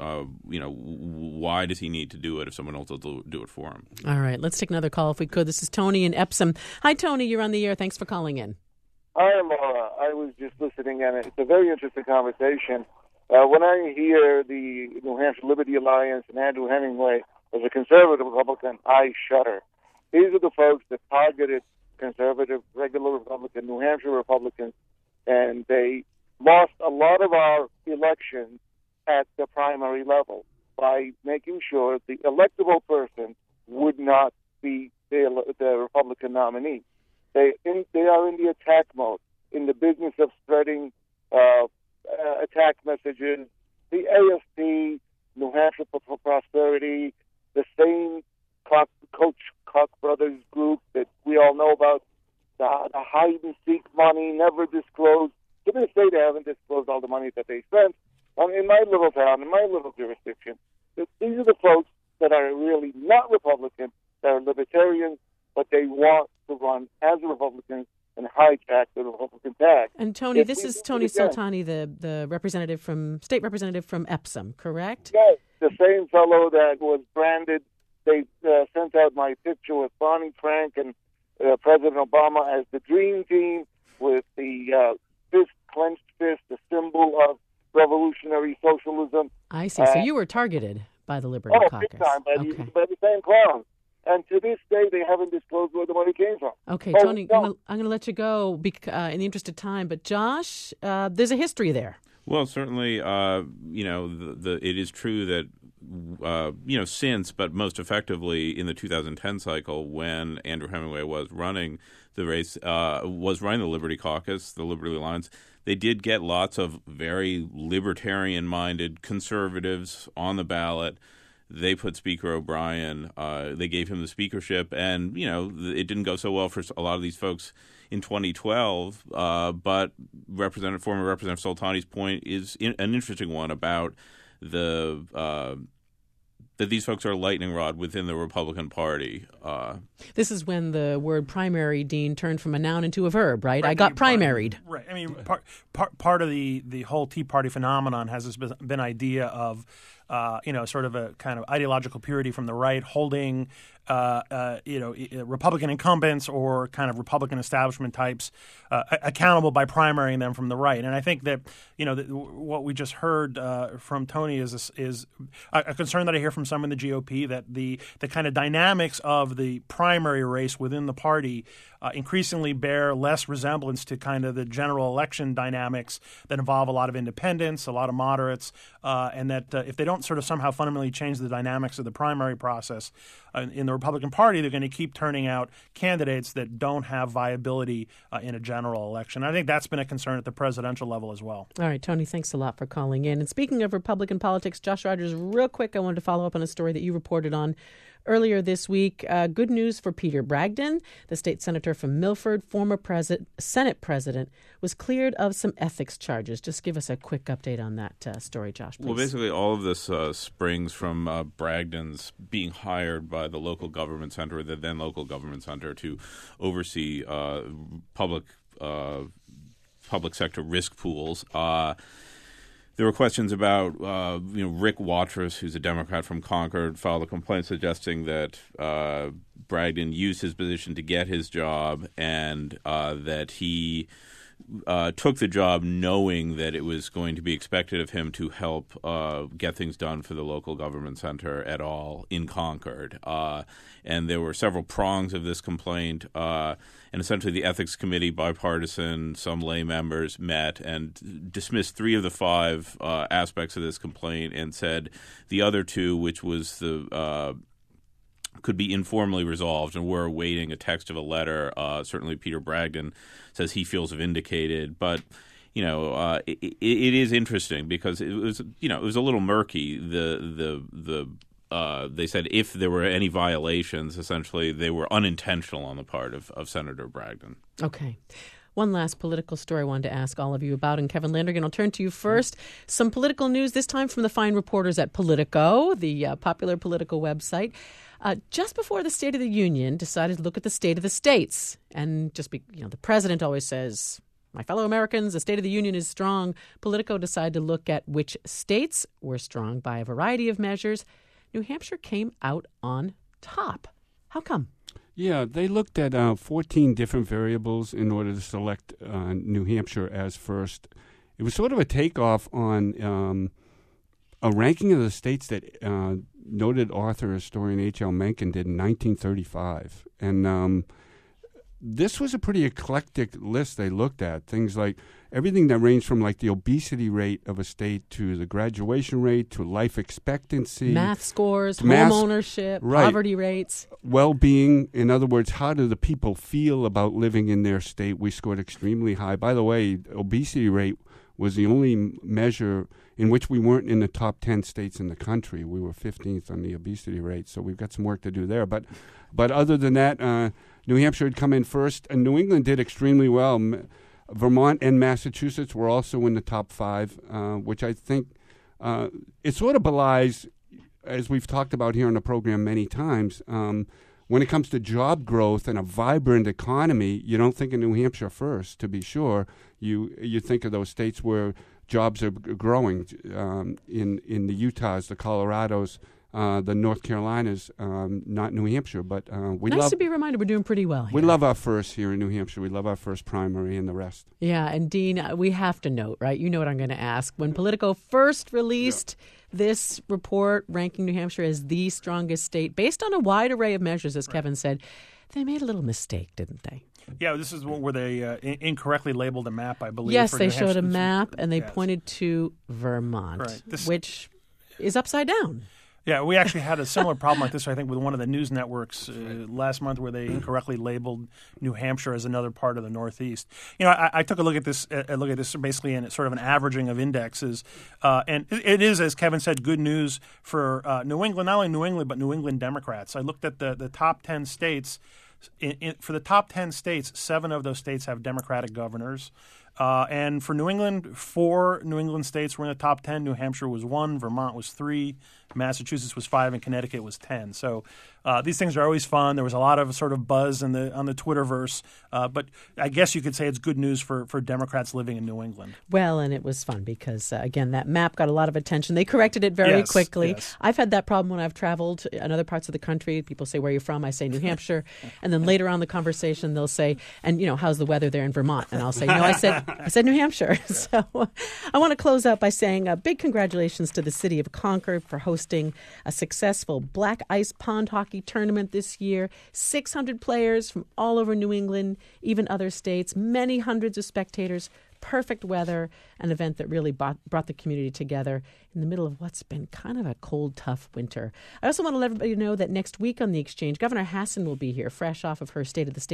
[SPEAKER 10] why does he need to do it if someone else will do it for him?
[SPEAKER 3] All right, let's take another call if we could. This is Tony in Epsom. Hi, Tony. You're on the air. Thanks for calling in.
[SPEAKER 16] Hi, Laura. I was just listening, and it's a very interesting conversation. When I hear the New Hampshire Liberty Alliance and Andrew Hemingway as a conservative Republican, I shudder. These are the folks that targeted conservative, regular Republican, New Hampshire Republicans, and they lost a lot of our elections at the primary level by making sure the electable person would not be the Republican nominee. They are in the attack mode, in the business of spreading attack messages. The AFP, New Hampshire for Prosperity, the same Coach Koch brothers group that we all know about, the hide-and-seek money, never disclosed. To this day, they haven't disclosed all the money that they spent. In my little town, in my little jurisdiction, these are the folks that are really not Republican, that are libertarians, but they want to run as a Republican and hijack the Republican tag.
[SPEAKER 3] And Tony, this is Tony Soltani, the state representative from Epsom, correct?
[SPEAKER 16] Yes, the same fellow that was branded. They sent out my picture with Barney Frank and President Obama as the Dream Team with the clenched fist, the symbol of revolutionary socialism.
[SPEAKER 3] I see. So you were targeted by the Liberty Caucus.
[SPEAKER 16] Big time, by the same clown. And to this day, they haven't disclosed where the money came from.
[SPEAKER 3] Okay, Tony, I'm going to let you go in the interest of time. But Josh, there's a history there.
[SPEAKER 10] Well, certainly, it is true that, since, but most effectively in the 2010 cycle, when Andrew Hemingway was running the race, was running the Liberty Caucus, the Liberty Alliance, they did get lots of very libertarian-minded conservatives on the ballot. They put Speaker O'Brien, they gave him the speakership, and, it didn't go so well for a lot of these folks in 2012, but former Representative Soltani's point is an interesting one about that these folks are a lightning rod within the Republican Party.
[SPEAKER 3] This is when the word primary, Dean, turned from a noun into a verb, right? I got primaried.
[SPEAKER 12] Right. I mean, part of the whole Tea Party phenomenon has this been idea of sort of a kind of ideological purity from the right, holding Republican incumbents or kind of Republican establishment types accountable by primarying them from the right. And I think that what we just heard from Tony is a concern that I hear from some in the GOP, that the kind of dynamics of the primary race within the party increasingly bear less resemblance to kind of the general election dynamics that involve a lot of independents, a lot of moderates, and that if they don't sort of somehow fundamentally change the dynamics of the primary process in the Republican Party, they're going to keep turning out candidates that don't have viability in a general election. I think that's been a concern at the presidential level as well.
[SPEAKER 3] All right, Tony, thanks a lot for calling in. And speaking of Republican politics, Josh Rogers, real quick, I wanted to follow up on a story that you reported on earlier this week. Good news for Peter Bragdon, the state senator from Milford, former Senate president, was cleared of some ethics charges. Just give us a quick update on that story, Josh, please.
[SPEAKER 10] Well, basically all of this springs from Bragdon's being hired by the local government center, the then local government center, to oversee public sector risk pools. There were questions about, Rick Watrous, who's a Democrat from Concord, filed a complaint suggesting that Bragdon used his position to get his job and that he took the job knowing that it was going to be expected of him to help get things done for the local government center at all in Concord. And there were several prongs of this complaint. And essentially the ethics committee, bipartisan, some lay members met and dismissed 3 of the 5 aspects of this complaint and said the other 2, which was could be informally resolved, and we're awaiting a text of a letter. Certainly Peter Bragdon says he feels vindicated, but it is interesting because it was a little murky. They said if there were any violations, essentially they were unintentional on the part of Senator Bragdon.
[SPEAKER 3] Okay. One last political story I wanted to ask all of you about, and Kevin Landrigan, I'll turn to you first. Some political news, this time from the fine reporters at Politico, the popular political website. Just before the State of the Union decided to look at the state of the states, and the president always says, my fellow Americans, the State of the Union is strong. Politico decided to look at which states were strong by a variety of measures. New Hampshire came out on top. How come?
[SPEAKER 11] Yeah, they looked at 14 different variables in order to select New Hampshire as first. It was sort of a takeoff on a ranking of the states that noted author historian H.L. Mencken did in 1935. And this was a pretty eclectic list they looked at. Things like everything that ranged from like the obesity rate of a state to the graduation rate to life expectancy.
[SPEAKER 3] Math scores, home ownership, poverty rates.
[SPEAKER 11] Well-being. In other words, how do the people feel about living in their state? We scored extremely high. By the way, obesity rate was the only measure in which we weren't in the top 10 states in the country. We were 15th on the obesity rate, so we've got some work to do there. But other than that, New Hampshire had come in first, and New England did extremely well. Vermont and Massachusetts were also in the top 5, which I think it sort of belies, as we've talked about here on the program many times, when it comes to job growth and a vibrant economy, you don't think of New Hampshire first, to be sure. You think of those states where jobs are growing in the Utahs, the Colorados, the North Carolinas, not New Hampshire, but
[SPEAKER 3] nice to be reminded we're doing pretty well here.
[SPEAKER 11] We love our first here in New Hampshire. We love our first primary and the rest.
[SPEAKER 3] Yeah, and Dean, we have to note, right? You know what I'm going to ask. When Politico first released this report ranking New Hampshire as the strongest state, based on a wide array of measures, as Kevin said, they made a little mistake, didn't they?
[SPEAKER 12] Yeah, this is where they incorrectly labeled a map, I believe.
[SPEAKER 3] Yes,
[SPEAKER 12] for
[SPEAKER 3] they
[SPEAKER 12] New
[SPEAKER 3] showed
[SPEAKER 12] Hampshire.
[SPEAKER 3] a map, and they pointed to Vermont, which is upside down.
[SPEAKER 12] Yeah, we actually had a similar problem like this, I think, with one of the news networks last month, where they incorrectly labeled New Hampshire as another part of the Northeast. I took a look at this basically in sort of an averaging of indexes, and it is, as Kevin said, good news for New England, not only New England, but New England Democrats. I looked at the top 10 states. For the top 10 states, 7 of those states have Democratic governors. And for New England, 4 New England states were in the top 10. New Hampshire was 1, Vermont was 3, Massachusetts was 5, and Connecticut was 10. So these things are always fun. There was a lot of sort of buzz on the Twitterverse, but I guess you could say it's good news for Democrats living in New England.
[SPEAKER 3] Well, and it was fun because, again, that map got a lot of attention. They corrected it very quickly.
[SPEAKER 12] Yes.
[SPEAKER 3] I've had that problem when I've traveled in other parts of the country. People say, where are you from? I say New Hampshire. And then later on in the conversation, they'll say, and, how's the weather there in Vermont? And I'll say, no, I said New Hampshire. So I want to close out by saying a big congratulations to the city of Concord for hosting a successful black ice pond hockey tournament this year. 600 players from all over New England, even other states, many hundreds of spectators, perfect weather, an event that really brought the community together in the middle of what's been kind of a cold, tough winter. I also want to let everybody know that next week on The Exchange, Governor Hassan will be here, fresh off of her State of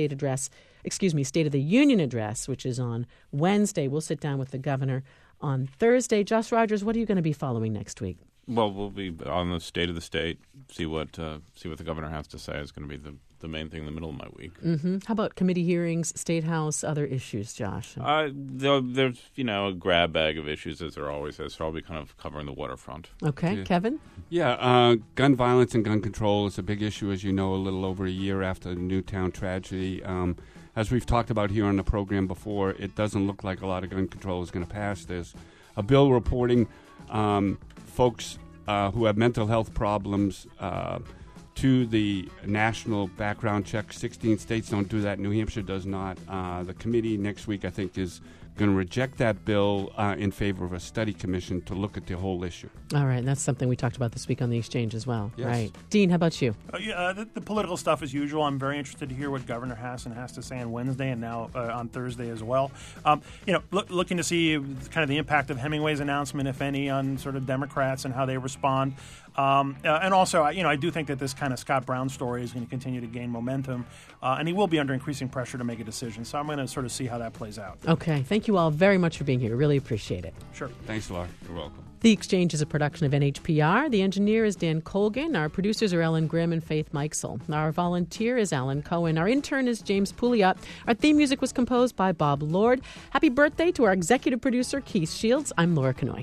[SPEAKER 3] the Union address, which is on Wednesday. We'll sit down with the governor on Thursday. Josh Rogers, what are you going to be following next week?
[SPEAKER 10] Well, we'll be on the State of the State, see what the governor has to say is going to be the main thing in the middle of my week.
[SPEAKER 3] Mm-hmm. How about committee hearings, State House, other issues, Josh?
[SPEAKER 10] There's, a grab bag of issues, as there always is, so I'll be kind of covering the waterfront.
[SPEAKER 3] Okay.
[SPEAKER 11] Yeah.
[SPEAKER 3] Kevin?
[SPEAKER 11] Yeah, gun violence and gun control is a big issue, as you know, a little over a year after the Newtown tragedy. As we've talked about here on the program before, it doesn't look like a lot of gun control is going to pass. There's a bill reporting folks who have mental health problems to the national background check. 16 states don't do that. New Hampshire does not. The committee next week, I think, is going to reject that bill in favor of a study commission to look at the whole issue.
[SPEAKER 3] All right. And that's something we talked about this week on The Exchange as well.
[SPEAKER 11] Yes.
[SPEAKER 3] Right. Dean, how about you?
[SPEAKER 12] The political stuff as usual. I'm very interested to hear what Governor Hassan has to say on Wednesday and now on Thursday as well. Looking to see kind of the impact of Hemingway's announcement, if any, on sort of Democrats and how they respond. And also, I do think that this kind of Scott Brown story is going to continue to gain momentum, and he will be under increasing pressure to make a decision. So I'm going to sort of see how that plays out.
[SPEAKER 3] Okay. Thank you all very much for being here. Really appreciate it.
[SPEAKER 12] Sure.
[SPEAKER 11] Thanks, Laura. You're welcome.
[SPEAKER 3] The Exchange is a production of NHPR. The engineer is Dan Colgan. Our producers are Ellen Grimm and Faith Meixel. Our volunteer is Alan Cohen. Our intern is James Pouliot. Our theme music was composed by Bob Lord. Happy birthday to our executive producer, Keith Shields. I'm Laura Kanoy.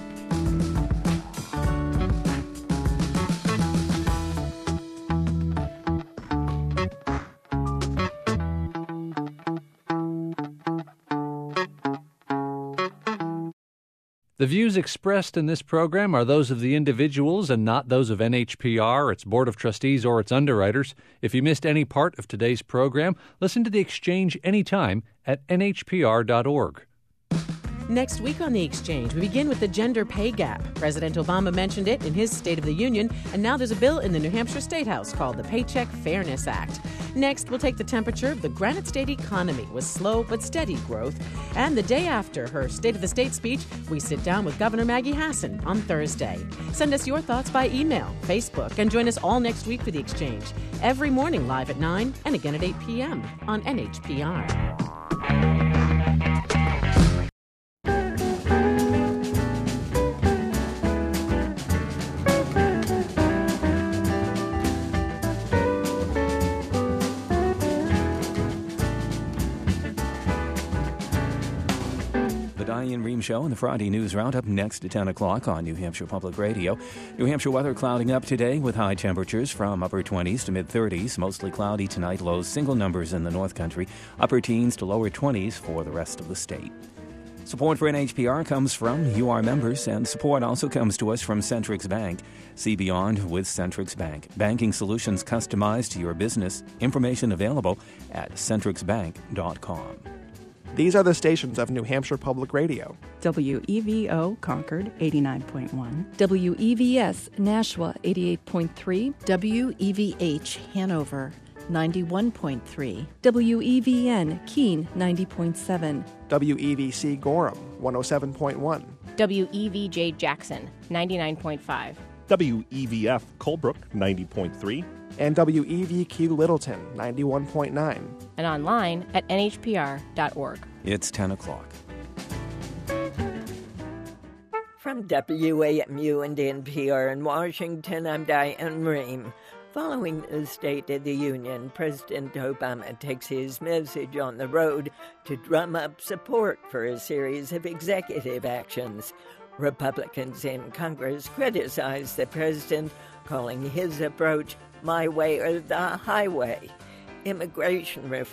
[SPEAKER 17] The views expressed in this program are those of the individuals and not those of NHPR, its Board of Trustees, or its underwriters. If you missed any part of today's program, listen to The Exchange anytime at nhpr.org.
[SPEAKER 3] Next week on The Exchange, we begin with the gender pay gap. President Obama mentioned it in his State of the Union, and now there's a bill in the New Hampshire State House called the Paycheck Fairness Act. Next, we'll take the temperature of the Granite State economy with slow but steady growth. And the day after her State of the State speech, we sit down with Governor Maggie Hassan on Thursday. Send us your thoughts by email, Facebook, and join us all next week for The Exchange. Every morning live at 9 and again at 8 p.m. on NHPR.
[SPEAKER 2] Diane Rehm Show and the Friday News Roundup next at 10 o'clock on New Hampshire Public Radio. New Hampshire weather clouding up today with high temperatures from upper 20s to mid-30s. Mostly cloudy tonight, lows single numbers in the North Country, upper teens to lower 20s for the rest of the state. Support for NHPR comes from you, our members, and support also comes to us from Centrix Bank. See beyond with Centrix Bank. Banking solutions customized to your business. Information available at centrixbank.com.
[SPEAKER 18] These are the stations of New Hampshire Public Radio.
[SPEAKER 19] WEVO Concord 89.1, WEVS Nashua 88.3, WEVH Hanover 91.3, WEVN Keene 90.7,
[SPEAKER 18] WEVC Gorham 107.1,
[SPEAKER 20] WEVJ Jackson 99.5,
[SPEAKER 21] WEVF Colebrook 90.3,
[SPEAKER 18] and WEVQ Littleton 91.9.
[SPEAKER 20] And online at nhpr.org.
[SPEAKER 2] It's 10 o'clock.
[SPEAKER 15] From WAMU and NPR in Washington, I'm Diane Rehm. Following the State of the Union, President Obama takes his message on the road to drum up support for a series of executive actions. Republicans in Congress criticized the president, calling his approach my way or the highway. Immigration reform